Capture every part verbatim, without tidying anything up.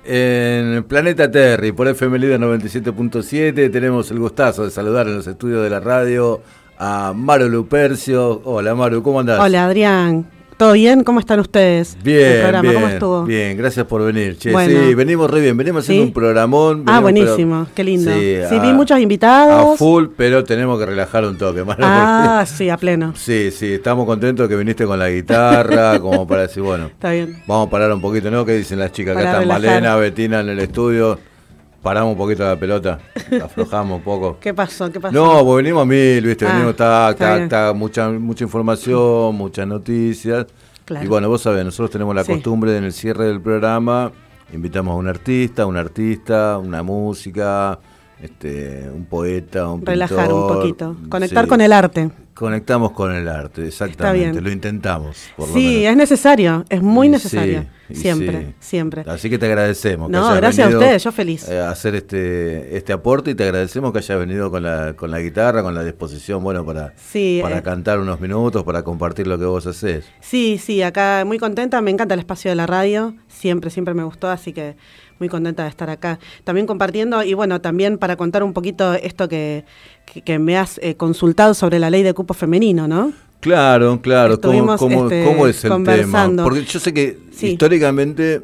En Planeta Terry, por F M Líder noventa y siete punto siete, tenemos el gustazo de saludar en los estudios de la radio a Maru Lupercio. Hola Maru, ¿cómo andás? Hola Adrián, ¿todo bien? ¿Cómo están ustedes? Bien, el programa, bien, ¿cómo estuvo? Bien, gracias por venir. Che, bueno. Sí, venimos re bien, venimos haciendo ¿Sí? un programón. Venimos, ah, buenísimo, pero, qué lindo. Sí, sí a, vi muchos invitados. A full, pero tenemos que relajar un toque, Maru. Ah, porque, sí, a pleno. Sí, sí, estamos contentos que viniste con la guitarra, como para decir, bueno, está bien. Vamos a parar un poquito, ¿no? ¿Qué dicen las chicas? Para Acá están relajar. Malena, Betina en el estudio. Paramos un poquito la pelota, aflojamos un poco. ¿Qué pasó? ¿Qué pasó? No, pues venimos a mil, ¿viste? Ah, venimos, tac, está tac, bien. tac, mucha, mucha información, muchas noticias. Claro. Y bueno, vos sabés, nosotros tenemos la Sí. costumbre de en el cierre del programa, invitamos a un artista, un artista, una música, este, un poeta, un Relajar pintor. un poquito, conectar Sí. con el arte. Conectamos con el arte, exactamente, bien. lo intentamos. Por lo Sí, menos. es necesario, es muy Y necesario, sí, y siempre, sí. siempre. Así que te agradecemos. No, que hayas gracias a venido, ustedes, yo feliz. eh, a hacer este este aporte y te agradecemos que hayas venido con la con la guitarra, con la disposición, bueno, para, Sí, para eh, cantar unos minutos, para compartir lo que vos hacés. Sí, sí, acá muy contenta, me encanta el espacio de la radio, siempre, siempre me gustó, así que muy contenta de estar acá. También compartiendo, y bueno, también para contar un poquito esto que, que, que me has eh, consultado sobre la ley de cupo femenino, ¿no? Claro, claro. ¿Cómo, Estuvimos, cómo, este, cómo es el tema? conversando. Porque yo sé que Sí. históricamente,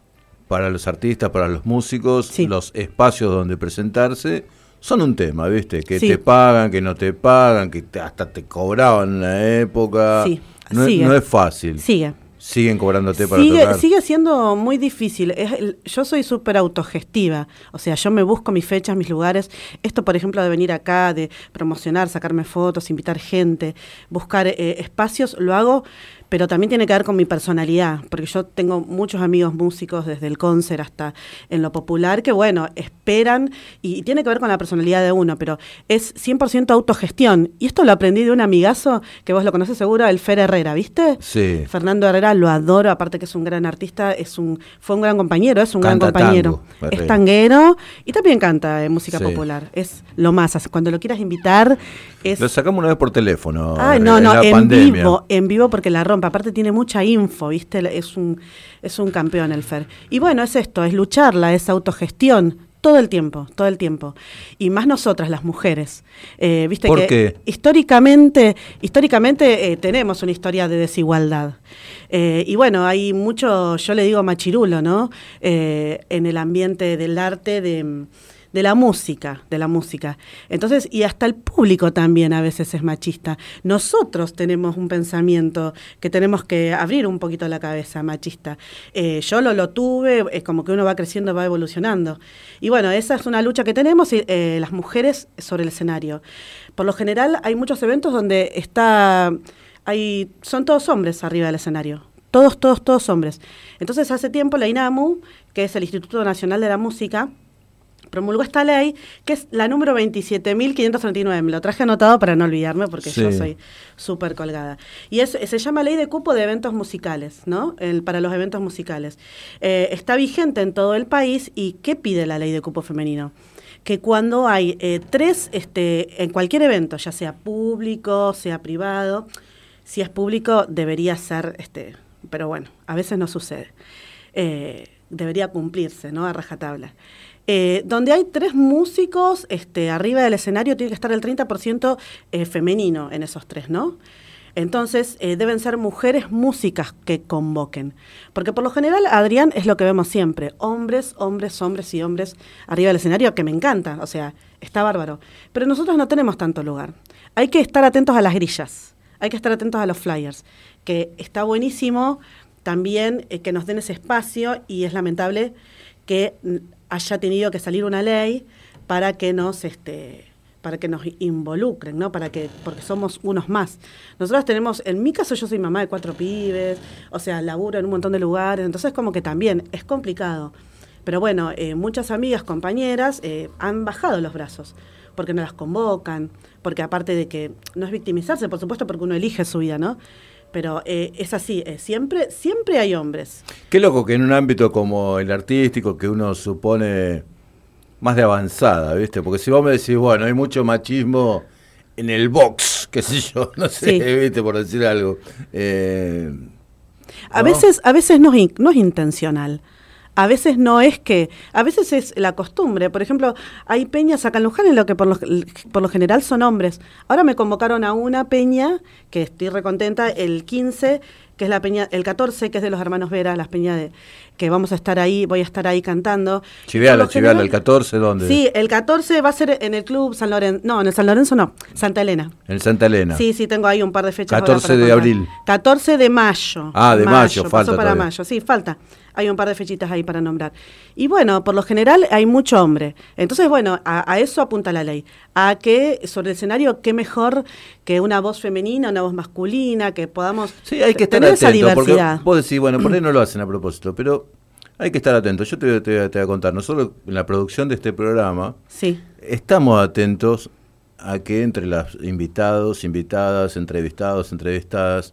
para los artistas, para los músicos, Sí. los espacios donde presentarse son un tema, ¿viste? Que Sí. te pagan, que no te pagan, que te- hasta te cobraban en una época. Sí, No, es- sigue. no es fácil. Sigue. Siguen cobrándote para Sigue, tocar. sigue siendo muy difícil. Es el- yo soy súper autogestiva. O sea, yo me busco mis fechas, mis lugares. Esto, por ejemplo, de venir acá, de promocionar, sacarme fotos, invitar gente, buscar eh, espacios, lo hago, pero también tiene que ver con mi personalidad. Porque yo tengo muchos amigos músicos, desde el concert hasta en lo popular, que, bueno, esperan, y, y tiene que ver con la personalidad de uno, pero es cien por ciento autogestión. Y esto lo aprendí de un amigazo, que vos lo conocés seguro, el Fer Herrera, ¿viste? Sí. Fernando Herrera lo adoro, aparte que es un gran artista, es un fue un gran compañero, es un Canta gran compañero. tango, es Herrera. tanguero y también canta eh, música Sí. popular. Es lo más, así, cuando lo quieras invitar es Lo sacamos una vez por teléfono. Ay, en no, no, la en pandemia. vivo, en vivo porque la rompe. Aparte tiene mucha info, ¿viste? Es un es un campeón el Fer. Y bueno, es esto, es lucharla, es autogestión. Todo el tiempo, todo el tiempo. Y más nosotras, las mujeres. Eh, ¿viste ¿Por que qué? Históricamente, históricamente eh, tenemos una historia de desigualdad. Eh, y bueno, hay mucho, yo le digo machirulo, ¿no? Eh, en el ambiente del arte, de, de la música, de la música. Entonces, y hasta el público también a veces es machista. Nosotros tenemos un pensamiento que tenemos que abrir un poquito la cabeza, machista. Eh, yo lo, lo tuve, es como que uno va creciendo, va evolucionando. Y bueno, esa es una lucha que tenemos eh, las mujeres sobre el escenario. Por lo general hay muchos eventos donde está, hay, son todos hombres arriba del escenario. Todos, todos, todos hombres. Entonces hace tiempo la INAMU, que es el Instituto Nacional de la Música, promulgó esta ley, que es la número veintisiete mil quinientos treinta y nueve. Me lo traje anotado para no olvidarme, porque Sí. yo soy súper colgada. Y es, se llama Ley de Cupo de Eventos Musicales, ¿no? El, para los eventos musicales. Eh, está vigente en todo el país. ¿Y qué pide la Ley de Cupo Femenino? Que cuando hay eh, tres, este, en cualquier evento, ya sea público, sea privado, si es público debería ser, este, pero bueno, a veces no sucede. Eh, debería cumplirse, ¿no? A rajatabla. Eh, donde hay tres músicos este, arriba del escenario, tiene que estar el treinta por ciento eh, femenino en esos tres, ¿no? Entonces, eh, deben ser mujeres músicas que convoquen. Porque por lo general, Adrián, es lo que vemos siempre. Hombres, hombres, hombres y hombres arriba del escenario, que me encanta, o sea, está bárbaro. Pero nosotros no tenemos tanto lugar. Hay que estar atentos a las grillas, hay que estar atentos a los flyers, que está buenísimo también eh, que nos den ese espacio, y es lamentable que haya tenido que salir una ley para que nos este para que nos involucren, ¿no? Para que, porque somos unos más. Nosotros tenemos, en mi caso yo soy mamá de cuatro pibes, o sea, laburo en un montón de lugares, entonces como que también es complicado. Pero bueno, eh, muchas amigas, compañeras, eh, han bajado los brazos, porque no las convocan, porque aparte de que no es victimizarse, por supuesto, porque uno elige su vida, ¿no? Pero eh, es así, eh, siempre, siempre hay hombres. Qué loco que en un ámbito como el artístico, que uno supone más de avanzada, ¿viste? Porque si vos me decís, bueno, hay mucho machismo en el box, qué sé yo, no sé, Sí. ¿viste? Por decir algo. Eh, A ¿no? veces, a veces no es, in- no es intencional. A veces no es que, a veces es la costumbre. Por ejemplo, hay peñas acá en Luján en lo que por lo, por lo general son hombres. Ahora me convocaron a una peña, que estoy recontenta, el quince, que es la peña, el catorce, que es de los hermanos Vera, las peñas de, que vamos a estar ahí, voy a estar ahí cantando. Chiveala, chiveala, el catorce, ¿dónde? Sí, el catorce va a ser en el Club San Lorenzo, no, en el San Lorenzo no, Santa Elena. En Santa Elena. Sí, sí, tengo ahí un par de fechas. catorce de abril. catorce de mayo. Ah, de mayo, mayo falta pasó para todavía. mayo, sí, falta. Hay un par de fechitas ahí para nombrar. Y bueno, por lo general hay mucho hombre. Entonces, bueno, a, a eso apunta la ley. A que sobre el escenario, qué mejor que una voz femenina, una voz masculina, que podamos sí, hay que estar tener atento, esa diversidad. Porque vos decís, bueno, por ahí no lo hacen a propósito, pero hay que estar atentos. Yo te, te, te voy a contar, nosotros en la producción de este programa sí. estamos atentos a que entre los invitados, invitadas, entrevistados, entrevistadas,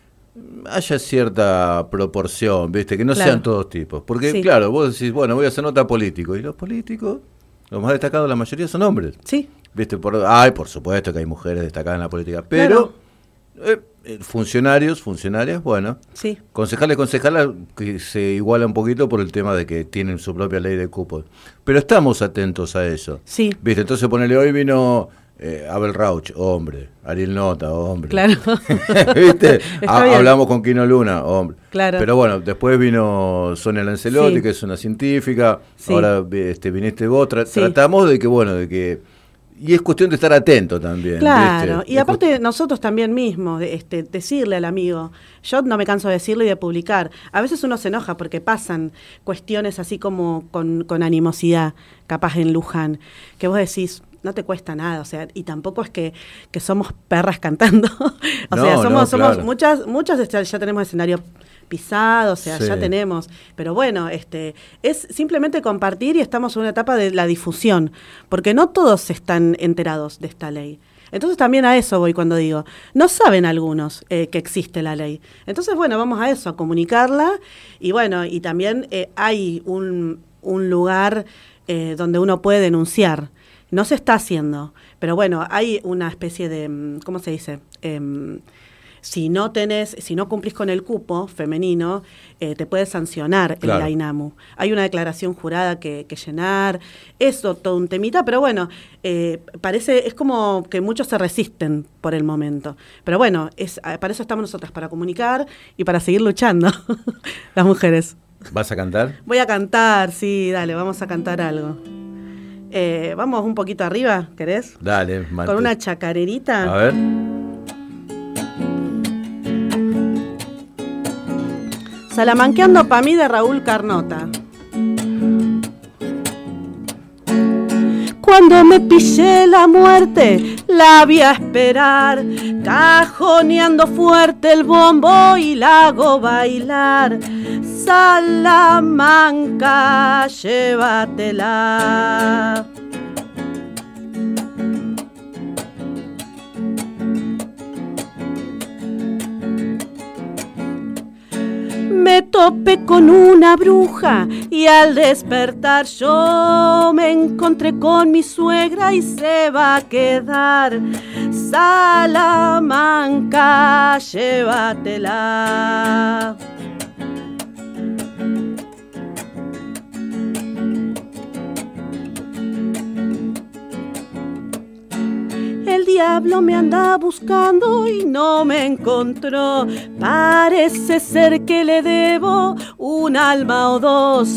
haya cierta proporción, ¿viste? Que no claro. sean todos tipos. Porque, sí. claro, vos decís, bueno, voy a hacer nota político. Y los políticos, los más destacados, la mayoría son hombres. Sí. ¿Viste? Por, ay, por supuesto que hay mujeres destacadas en la política. Pero, claro. eh, funcionarios, funcionarias, bueno. Sí. Concejales, concejalas, que se iguala un poquito por el tema de que tienen su propia ley de cupos. Pero estamos atentos a eso. Sí. ¿Viste? Entonces, ponele, hoy vino... Eh, Abel Rauch, hombre. Ariel Nota, hombre. Claro. ¿Viste? Ha, hablamos con Quino Luna, hombre. Claro. Pero bueno, después vino Sonia Lancelotti, sí. que es una científica. Sí. Ahora este, viniste vos. Tra sí. Tratamos de que, bueno, de que... Y es cuestión de estar atento también. Claro, ¿viste? y aparte nosotros también mismos, de, este, decirle al amigo, yo no me canso de decirlo y de publicar. A veces uno se enoja porque pasan cuestiones así como con, con animosidad, capaz en Luján, que vos decís, no te cuesta nada, o sea, y tampoco es que, que somos perras cantando, o no, sea, somos, no, somos claro. muchas, muchas ya, ya tenemos escenario pisado, o sea, sí. ya tenemos, pero bueno, este, es simplemente compartir y estamos en una etapa de la difusión, porque no todos están enterados de esta ley. Entonces también a eso voy cuando digo, no saben algunos eh, que existe la ley. Entonces, bueno, vamos a eso, a comunicarla, y bueno, y también eh, hay un, un lugar eh, donde uno puede denunciar. No se está haciendo, pero bueno, hay una especie de, ¿cómo se dice? Eh, si no tenés, si no cumplís con el cupo femenino, eh, te puede sancionar claro. el INAMU. Hay una declaración jurada que, que llenar, eso, todo un temita, pero bueno, eh, parece, es como que muchos se resisten por el momento. Pero bueno, es, para eso estamos nosotras, para comunicar y para seguir luchando, las mujeres. ¿Vas a cantar? Voy a cantar, sí, dale, vamos a cantar algo. Eh, vamos un poquito arriba, ¿querés? Dale, Mate. Con una chacarerita. A ver. Salamanqueando pa' mí de Raúl Carnota. Cuando me pillé la muerte, la vi a esperar, cajoneando fuerte el bombo y la hago bailar. Salamanca, llévatela. Me topé con una bruja y al despertar yo me encontré con mi suegra y se va a quedar. Salamanca, llévatela. El diablo me anda buscando y no me encontró. Parece ser que le debo un alma o dos.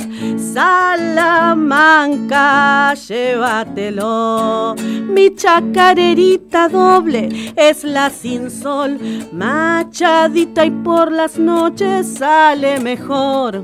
Salamanca, llévatelo. Mi chacarerita doble es la sin sol, machadita y por las noches sale mejor.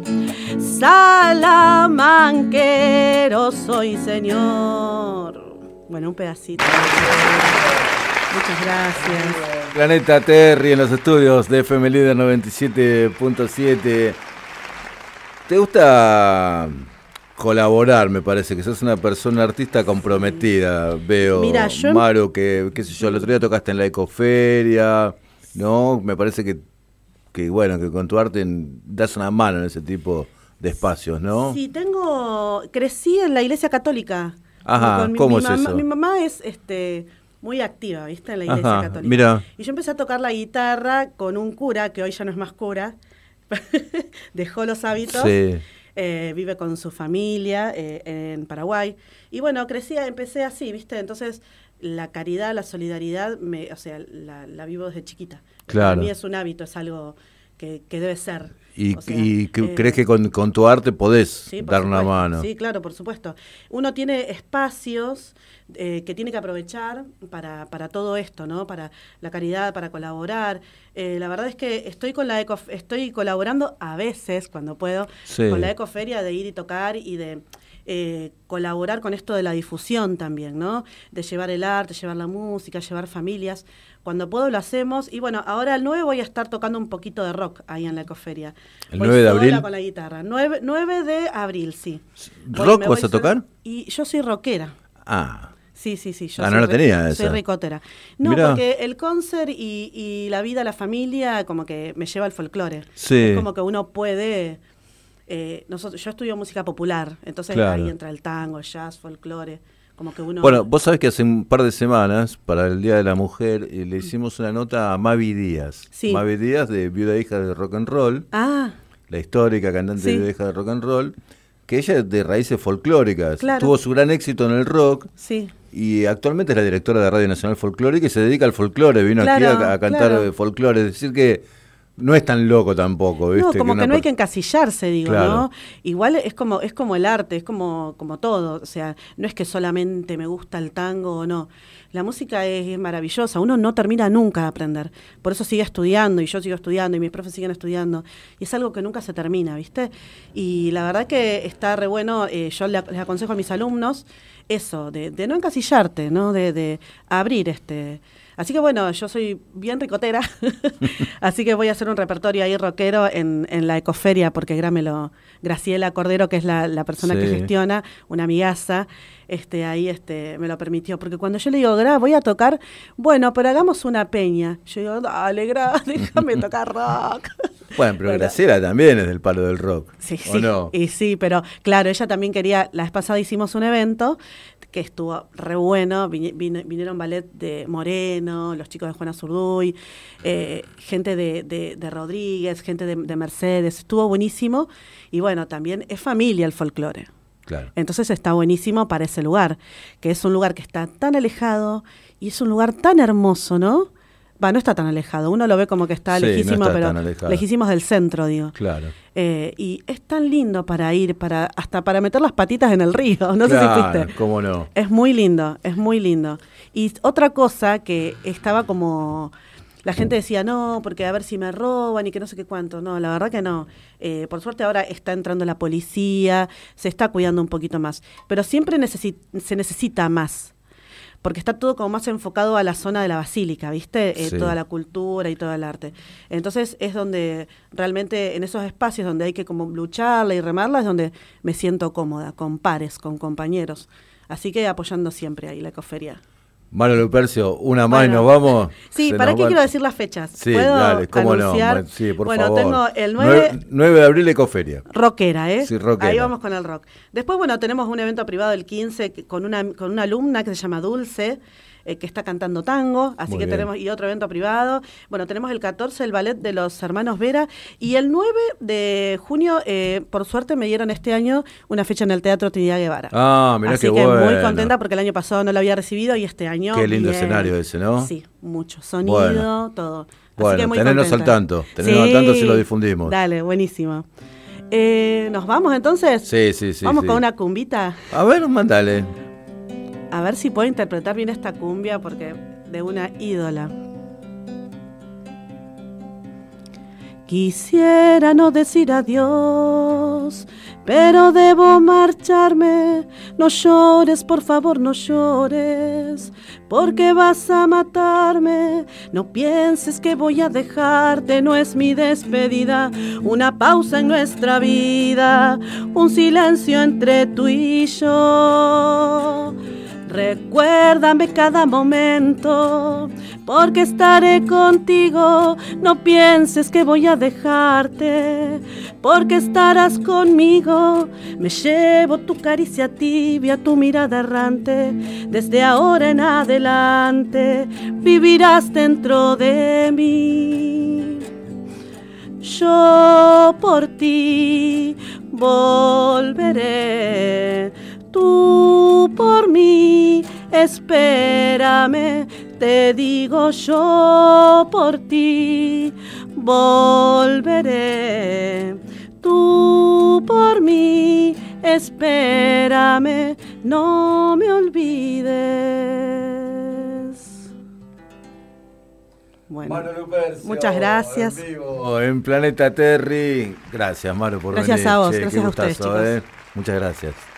Salamanquero soy, señor. Bueno, un pedacito. Muchas gracias. Planeta Terry en los estudios de F M Líder noventa y siete punto siete. ¿Te gusta colaborar? Me parece que sos una persona artista comprometida. Veo, Mira, yo... Maru, que qué sé yo, el otro día tocaste en la Ecoferia, ¿no? Me parece que, que bueno, que con tu arte das una mano en ese tipo de espacios, ¿no? Sí, tengo... Crecí en la Iglesia Católica. Ajá, mi, ¿cómo mi es mamá, eso? Mi mamá es este muy activa, ¿viste? En la Iglesia Ajá, Católica. Mira. Y yo empecé a tocar la guitarra con un cura, que hoy ya no es más cura, dejó los hábitos. Sí. eh, vive con su familia eh, en Paraguay. Y bueno, crecí, empecé así, ¿viste? Entonces, la caridad, la solidaridad, me, o sea, la, la vivo desde chiquita. Claro. Para mí es un hábito, es algo que, que debe ser. ¿Y, o sea, y eh, crees que con, con tu arte podés sí, dar supuesto. una mano? Sí, claro, por supuesto. Uno tiene espacios eh, que tiene que aprovechar para, para todo esto, ¿no? Para la caridad, para colaborar. Eh, la verdad es que estoy con la eco, estoy colaborando a veces, cuando puedo, sí. con la Ecoferia, de ir y tocar y de eh, colaborar con esto de la difusión también, ¿no? De llevar el arte, llevar la música, llevar familias. Cuando puedo lo hacemos. Y bueno, ahora el nueve voy a estar tocando un poquito de rock ahí en la Ecoferia. ¿El voy nueve de abril? Con la guitarra. nueve, nueve de abril, sí. ¿Rock voy, vas a tocar? Y yo soy rockera. Ah. Sí, sí, sí. Yo ah, soy no la tenía soy esa. Soy ricotera. No, Mirá. Porque el concert y, y la vida, la familia, como que me lleva al folclore. Sí. Es como que uno puede... Eh, nosotros, yo estudio música popular, entonces claro. Ahí entra el tango, el jazz, folclore. Como que uno... Bueno, vos sabés que hace un par de semanas, para el Día de la Mujer, eh, le hicimos una nota a Mavi Díaz. Sí. Mavi Díaz, de Viuda Hija de Rock and Roll. Ah. La histórica cantante sí. de Viuda Hija de Rock and Roll. Que ella es de raíces folclóricas. Claro. Tuvo su gran éxito en el rock. Sí. Y actualmente es la directora de Radio Nacional Folclórica y se dedica al folclore. Vino claro, aquí a, a cantar claro. folclore. Es decir que... No es tan loco tampoco, ¿viste? No, como que, que no hay que encasillarse, digo, claro. ¿no? Igual es como es como el arte, es como como todo, o sea, no es que solamente me gusta el tango o no. La música es, es maravillosa, uno no termina nunca de aprender. Por eso sigue estudiando y yo sigo estudiando y mis profes siguen estudiando. Y es algo que nunca se termina, ¿viste? Y la verdad que está re bueno, eh, yo le, les aconsejo a mis alumnos eso, de, de no encasillarte, ¿no? De, de abrir este... Así que bueno, yo soy bien ricotera, así que voy a hacer un repertorio ahí rockero en, en la Ecoferia, porque Grámelo, Graciela Cordero, que es la, la persona sí. que gestiona, una amigaza, este, ahí este, me lo permitió. Porque cuando yo le digo, Gra, voy a tocar, bueno, pero hagamos una peña. Yo digo, dale, Gra, déjame tocar rock. Bueno, pero bueno. Graciela también es del palo del rock, sí, ¿o sí, no? Y sí, pero claro, ella también quería, la vez pasada hicimos un evento que estuvo re bueno, vin, vin, vinieron ballet de Moreno, los chicos de Juana Zurduy, eh, gente de, de, de Rodríguez, gente de, de Mercedes, estuvo buenísimo. Y bueno, también es familia el folclore. Claro. Entonces está buenísimo para ese lugar, que es un lugar que está tan alejado y es un lugar tan hermoso, ¿no? Va, no está tan alejado, uno lo ve como que está sí, lejísimo, no está pero lejísimos del centro, digo. Claro. Eh, y es tan lindo para ir, para hasta para meter las patitas en el río, no claro, sé si fuiste. Cómo no. Es muy lindo, es muy lindo. Y otra cosa que estaba como... La gente decía, no, porque a ver si me roban y que no sé qué cuánto. No, la verdad que no. Eh, por suerte ahora está entrando la policía, se está cuidando un poquito más. Pero siempre necesi- se necesita más. Porque está todo como más enfocado a la zona de la basílica, ¿viste? Eh, sí. Toda la cultura y todo el arte. Entonces es donde realmente, en esos espacios donde hay que como lucharla y remarla, es donde me siento cómoda, con pares, con compañeros. Así que apoyando siempre ahí la Ecoferia. Mano Lupercio, una bueno, más y nos vamos. Sí, Se ¿para qué va... quiero decir las fechas? Sí, ¿Puedo dale, cómo anunciar? no. Sí, por bueno, favor. tengo el nueve... nueve de abril Ecoferia. Rockera, ¿eh? Sí, rockera. Ahí vamos con el rock. Después, bueno, tenemos un evento privado el quince con una, con una alumna que se llama Dulce, eh, que está cantando tango, así Muy que bien. tenemos, y otro evento privado. Bueno, tenemos el catorce, el ballet de los hermanos Vera, y el nueve de junio, eh, por suerte me dieron este año una fecha en el Teatro Trinidad Guevara. Ah, mirá así qué que bueno. muy contenta porque el año pasado no lo había recibido y este año Qué lindo bien. escenario ese, ¿no? Sí, mucho sonido, bueno. todo. Bueno, así que muy tenernos contenta. al tanto, tenernos sí. al tanto si lo difundimos. Dale, buenísimo. Eh, ¿Nos vamos entonces? Sí, sí, sí. ¿Vamos sí. con una cumbita? A ver, mandale. A ver si puedo interpretar bien esta cumbia porque de una ídola. Quisiera no decir adiós, pero debo marcharme. No llores, por favor, no llores, porque vas a matarme. No pienses que voy a dejarte, no es mi despedida. Una pausa en nuestra vida, un silencio entre tú y yo. Recuérdame cada momento, porque estaré contigo. No pienses que voy a dejarte, porque estarás conmigo. Me llevo tu caricia tibia, tu mirada errante. Desde ahora en adelante vivirás dentro de mí. Yo por ti volveré. Tú por mí, espérame, te digo yo por ti, volveré. Tú por mí, espérame, no me olvides. Bueno, Maru Lupercio, muchas gracias. En vivo, en Planeta Terry. Gracias, Maru, por gracias venir. A vos, che, gracias a gustazo, ustedes, chicos. ¿eh? Muchas gracias.